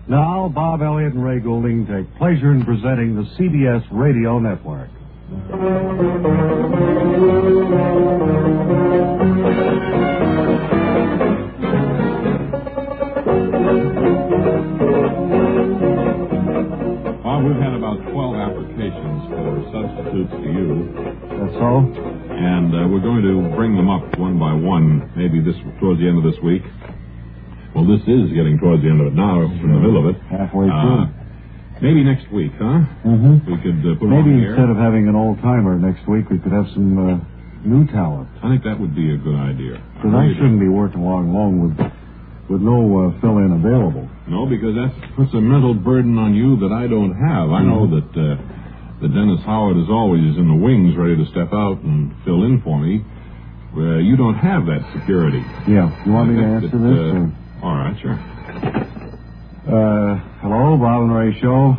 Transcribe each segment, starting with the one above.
Now, Bob Elliott and Ray Goulding take pleasure in presenting the CBS Radio Network. Bob, we've had about 12 applications for substitutes to you. That's so? And we're going to bring them up one by one, maybe towards the end of this week. Well, this is getting towards the end of it now. We're in the middle of it. Halfway through. Maybe next week, huh? Mm-hmm. We could put maybe them on here. Instead of having an old-timer next week, we could have some new talent. I think that would be a good idea. Because I shouldn't be working along with no fill-in available. No, because that puts a mental burden on you that I don't have. I know that Dennis Howard is always in the wings ready to step out and fill in for me. You don't have that security. Yeah. You want me to answer this? All right, sure. Hello, Bob and Ray Show.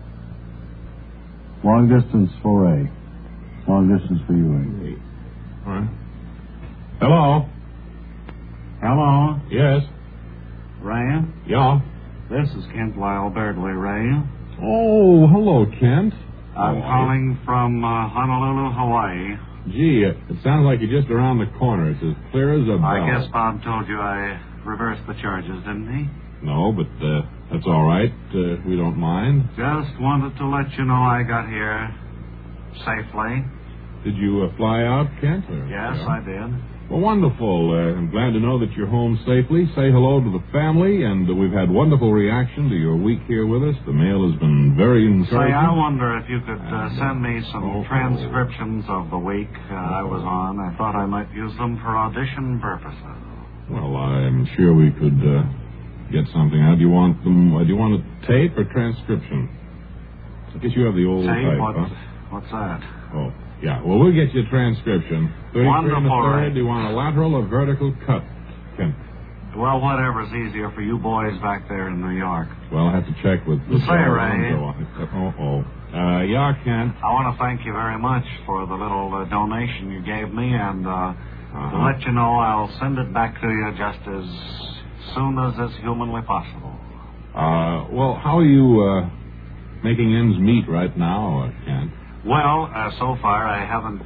Long distance for Ray. Long distance for you, Ray. All right. Hello? Hello, Yes? Ray. Yeah? This is Kent Lyle Birdley, Ray. Oh, hello, Kent. I'm calling from Honolulu, Hawaii. Gee, it sounds like you're just around the corner. It's as clear as a bell. I guess Bob told you I reversed the charges, didn't he? No, but that's all right. We don't mind. Just wanted to let you know I got here safely. Did you fly out, Kent? Yes, I did. Well, wonderful. I'm glad to know that you're home safely. Say hello to the family, and we've had wonderful reaction to your week here with us. The mail has been very encouraging. Say, I wonder if you could send me some transcriptions of the week I was on. I thought I might use them for audition purposes. Well, I'm sure we could get something out. Do you want them? Do you want a tape or transcription? I guess you have the old tape. Huh? What's that? Oh, yeah. Well, we'll get you a transcription. 33 and a third. Do you want a lateral or vertical cut, Kent? Well, whatever's easier for you boys back there in New York. Well, I'll have to check with the Say, Ray. Yeah, Kent. I want to thank you very much for the little donation you gave me, and to let you know I'll send it back to you just as soon as is humanly possible. Well, how are you making ends meet right now, Kent? Well, so far I haven't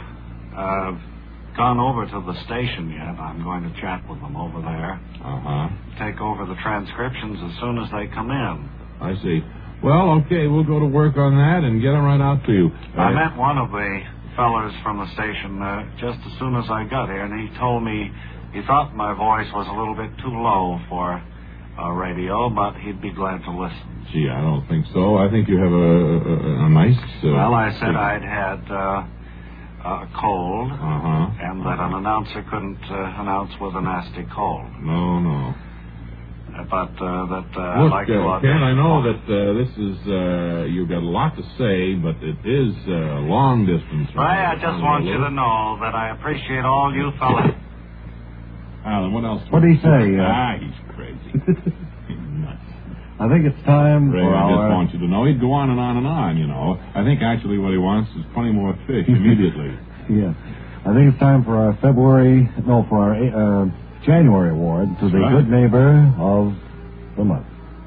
gone over to the station yet. I'm going to chat with them over there. Take over the transcriptions as soon as they come in. I see. Well, okay, we'll go to work on that and get them right out to you. I met one of the fellers from the station just as soon as I got here, and he told me he thought my voice was a little bit too low for radio, but he'd be glad to listen. Gee, I don't think so. I think you have a nice... well, I said I'd had a cold, and that an announcer couldn't announce with a nasty cold. No. But that Look, like to Ken, I know that this is... you've got a lot to say, but it is long distance. Ray, I just want you to know that I appreciate all you fellas... Alan, what else? What did he say? He's crazy. He's nuts. I think it's time Ray, for I just our... want you to know. He'd go on and on and on, you know. I think actually what he wants is plenty more fish immediately. Yeah. I think it's time for our January award to the Good Neighbor of the Month.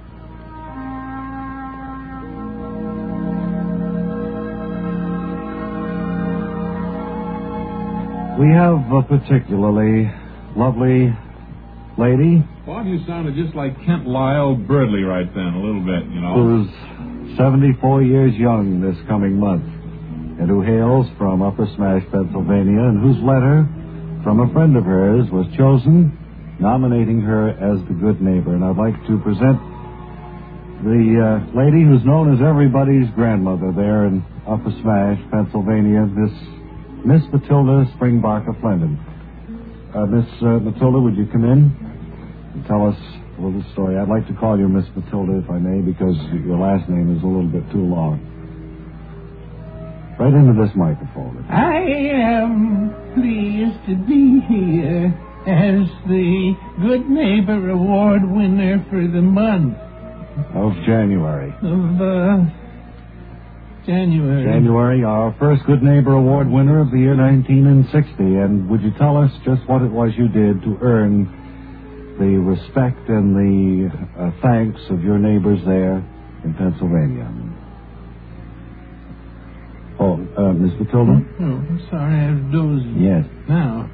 We have a particularly lovely lady. Bob, you sounded just like Kent Lyle Birdley right then, a little bit, you know. Who's 74 years young this coming month, and who hails from Upper Smash, Pennsylvania, and whose letter from a friend of hers was chosen, nominating her as the good neighbor. And I'd like to present the lady who's known as everybody's grandmother there in Upper Smash, Pennsylvania, Miss Matilda Springbarker Flendon. Miss Matilda, would you come in and tell us a little story? I'd like to call you Miss Matilda, if I may, because your last name is a little bit too long. Right into this microphone. I am pleased to be here as the Good Neighbor Award winner for the month of January. January, our first Good Neighbor Award winner of the year 1960. And would you tell us just what it was you did to earn the respect and the thanks of your neighbors there in Pennsylvania. Oh, Miss Matilda? Oh, I'm sorry, I was dozing. Yes. Now,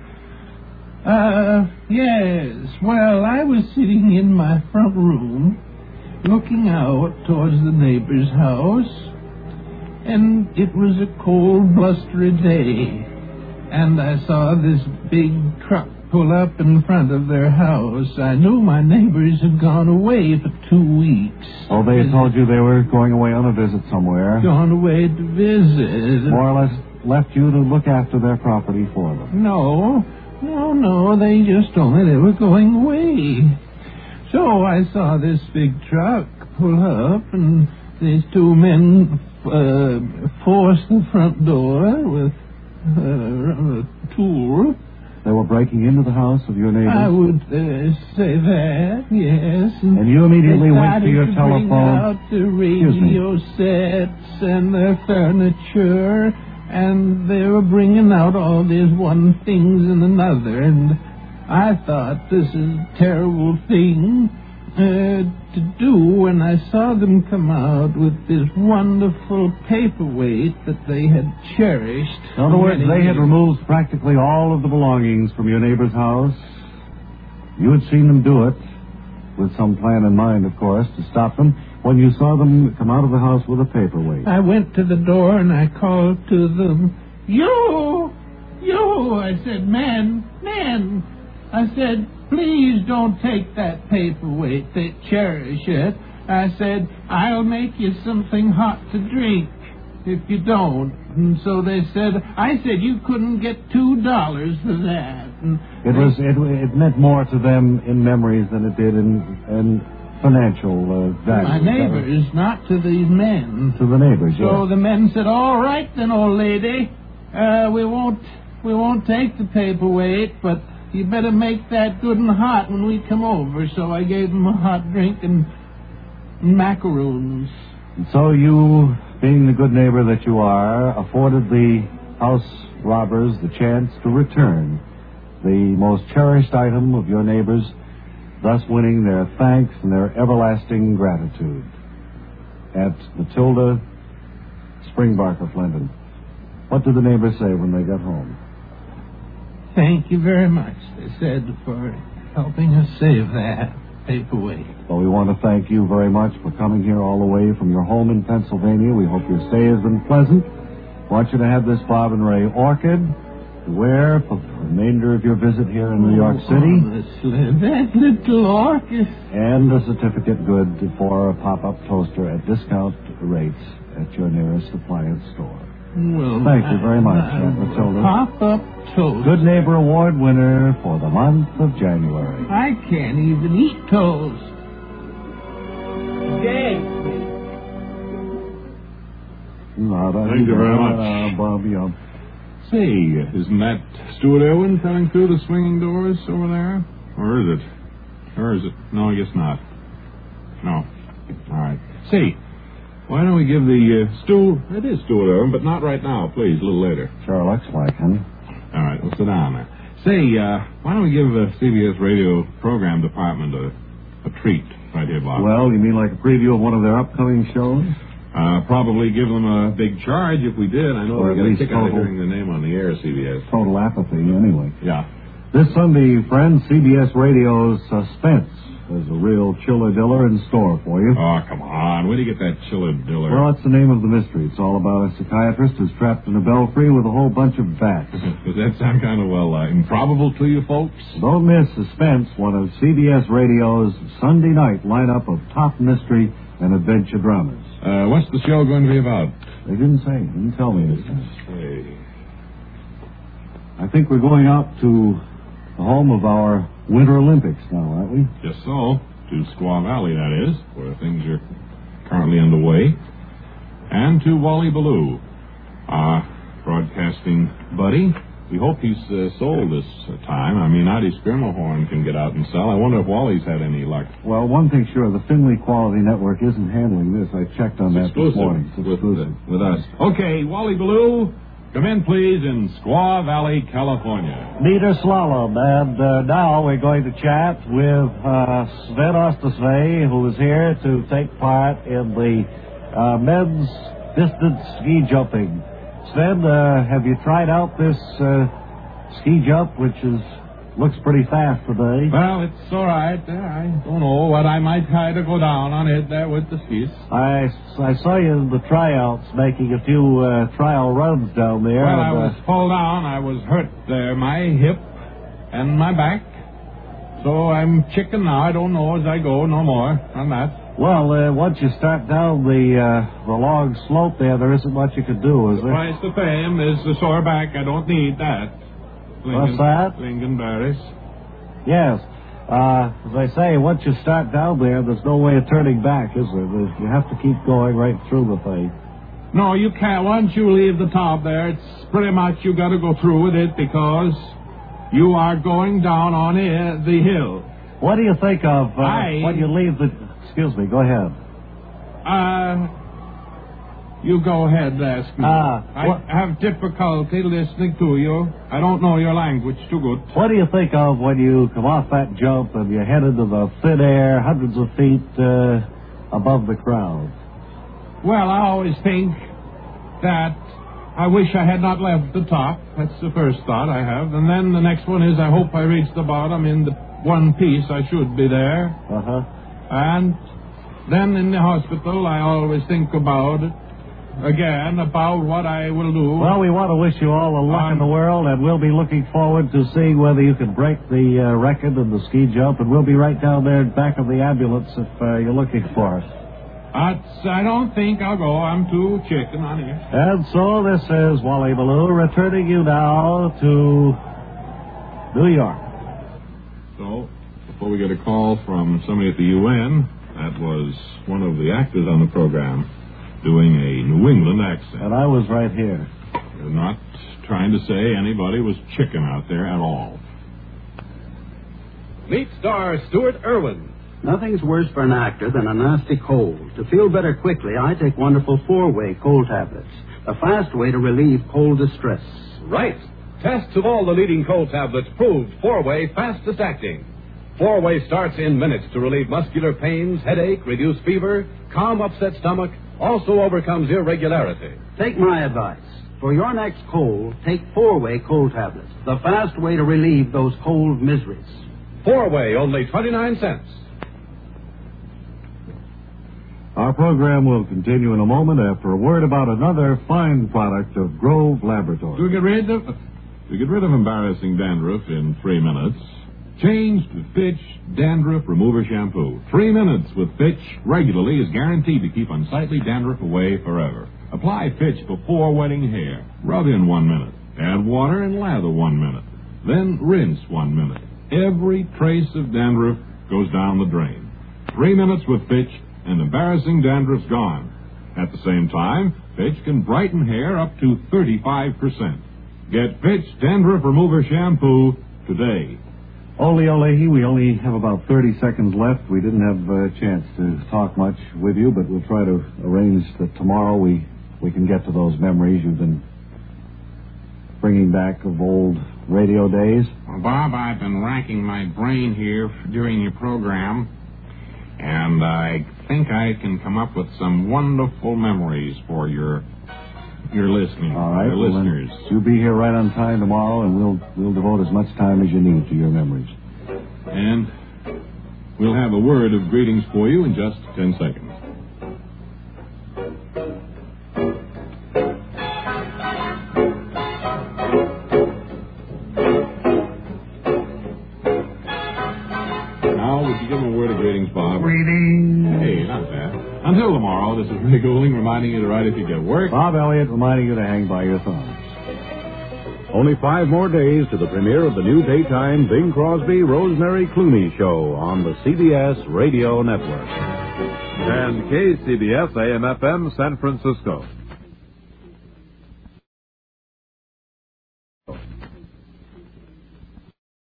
yes. Well, I was sitting in my front room, looking out towards the neighbor's house, and it was a cold, blustery day, and I saw this big truck pull up in front of their house. I knew my neighbors had gone away for 2 weeks. Oh, they had told you they were going away on a visit somewhere. Gone away to visit. More or less left you to look after their property for them. No, they just told me they were going away. So I saw this big truck pull up, and these two men forced the front door with a tool. They were breaking into the house of your neighbors? I would say that, yes. And you immediately went to your Bring telephone? out the radio sets and their furniture, and they were bringing out all these one things and another, and I thought, this is a terrible thing to do when I saw them come out with this wonderful paperweight that they had cherished. In other words, many they had years. removed practically all of the belongings from your neighbor's house. You had seen them do it, with some plan in mind, of course, to stop them, when you saw them come out of the house with a paperweight. I went to the door and I called to them, You! I said, men! I said, please don't take that paperweight. They cherish it. I said, I'll make you something hot to drink if you don't. And so they said, I said you couldn't get $2 for that. And It meant more to them in memories than it did in financial value. my neighbors, not to these men. To the neighbors, So yes. the men said, all right then, old lady, we won't take the paperweight, but you better make that good and hot when we come over. So I gave them a hot drink and macaroons. And so you, being the good neighbor that you are, afforded the house robbers the chance to return the most cherished item of your neighbors, thus winning their thanks and their everlasting gratitude. At Matilda Springbarker Flinton, what did the neighbors say when they got home? Thank you very much, they said, for helping us save that paperweight. Well, we want to thank you very much for coming here all the way from your home in Pennsylvania. We hope your stay has been pleasant. I want you to have this Bob and Ray orchid to wear for the remainder of your visit here in New York City. Honestly, that little orchid. And a certificate good for a pop-up toaster at discount rates at your nearest appliance store. Well, Thank you very much, Aunt Matilda. Pop-up toast. Good Neighbor Award winner for the month of January. I can't even eat toast. Gag me. Thank you very much. Say, isn't that Stuart Irwin coming through the swinging doors over there? Or is it? No, I guess not. No. All right. Say, why don't we give the it is Stuart Irwin, but not right now, please, a little later. Sure looks like him. All right, we'll sit down there. Say, why don't we give the CBS radio program department a treat right here, Bob? Well, you mean like a preview of one of their upcoming shows? Probably give them a big charge if we did. I know Or they at got a least kick out of total- hearing the name on the air, CBS. Total apathy, anyway. Yeah. This Sunday, friends, CBS Radio's Suspense. There's a real chiller-diller in store for you. Oh, come on. Where do you get that chiller-diller? Well, that's the name of the mystery. It's all about a psychiatrist who's trapped in a belfry with a whole bunch of bats. Does that sound kind of, improbable to you folks? Don't miss Suspense, one of CBS Radio's Sunday night lineup of top mystery and adventure dramas. What's the show going to be about? They didn't say. Didn't tell me this time. Hey. I think we're going out to the home of our Winter Olympics now, aren't we? Just so. To Squaw Valley, that is, where things are currently underway. And to Wally Ballou, our broadcasting buddy. We hope he's sold this time. I mean, Audie Skirmahorn can get out and sell. I wonder if Wally's had any luck. Well, one thing's sure, the Finley Quality Network isn't handling this. I checked on that this morning. It's exclusive. With us. Okay, Wally Ballou, Come in, please, in Squaw Valley, California. Meter Slalom, and now we're going to chat with Sven Ostasvej, who is here to take part in the men's distance ski jumping. Sven, have you tried out this ski jump, which looks pretty fast today? Well, it's all right. I don't know what I might try to go down on it there with the skis. I saw you in the tryouts making a few trial runs down there. Well, I was fall down. I was hurt there, my hip and my back. So I'm chicken now. I don't know as I go no more on that. Well, once you start down the long slope there isn't much you can do, is there? The price to pay him is the sore back. I don't need that. What's that? Lincoln-Barris. Yes. As I say, once you start down there's no way of turning back, is there? You have to keep going right through the thing. No, you can't. Once you leave the top there, it's pretty much you got to go through with it because you are going down on the hill. What do you think of when you leave the... Excuse me, go ahead. You go ahead and ask me. I have difficulty listening to you. I don't know your language too good. What do you think of when you come off that jump and you head into the thin air, hundreds of feet above the crowd? Well, I always think that I wish I had not left the top. That's the first thought I have. And then the next one is I hope I reach the bottom in the one piece. I should be there. Uh-huh. And then in the hospital, I always think about it. Again, about what I will do. Well, we want to wish you all the luck in the world, and we'll be looking forward to seeing whether you can break the record in the ski jump, and we'll be right down there back of the ambulance if you're looking for us. I don't think I'll go. I'm too chicken on here. And so this is Wally Ballou returning you now to New York. So, before we get a call from somebody at the UN, that was one of the actors on the program, doing a New England accent. And I was right here. You're not trying to say anybody was chicken out there at all. Meet star Stuart Irwin. Nothing's worse for an actor than a nasty cold. To feel better quickly, I take wonderful 4-way cold tablets. A fast way to relieve cold distress. Right. Tests of all the leading cold tablets proved 4-way fastest acting. 4-way starts in minutes to relieve muscular pains, headache, reduce fever, calm upset stomach, also overcomes irregularity. Take my advice. For your next cold, take 4-way cold tablets. The fast way to relieve those cold miseries. 4-way, only 29 cents. Our program will continue in a moment after a word about another fine product of Grove Laboratories. To get rid of embarrassing dandruff in 3 minutes, change to Fitch Dandruff Remover Shampoo. 3 minutes with Fitch regularly is guaranteed to keep unsightly dandruff away forever. Apply Fitch before wetting hair. Rub in 1 minute. Add water and lather 1 minute. Then rinse 1 minute. Every trace of dandruff goes down the drain. 3 minutes with Fitch and embarrassing dandruff's gone. At the same time, Fitch can brighten hair up to 35%. Get Fitch Dandruff Remover Shampoo today. We only have about 30 seconds left. We didn't have a chance to talk much with you, but we'll try to arrange that tomorrow we can get to those memories you've been bringing back of old radio days. Well, Bob, I've been racking my brain here during your program, and I think I can come up with some wonderful memories for your listening. All right, your listeners. You'll be here right on time tomorrow, and we'll devote as much time as you need to your memories. And we'll have a word of greetings for you in just 10 seconds. Now, would you give him a word of greetings, Bob? Greetings. Hey, not bad. Until tomorrow, this is Ray Goulding reminding you to write if you get work. Bob Elliott reminding you to hang by your thumbs. Only 5 more days to the premiere of the new daytime Bing Crosby, Rosemary Clooney show on the CBS Radio Network. And KCBS AM/FM San Francisco.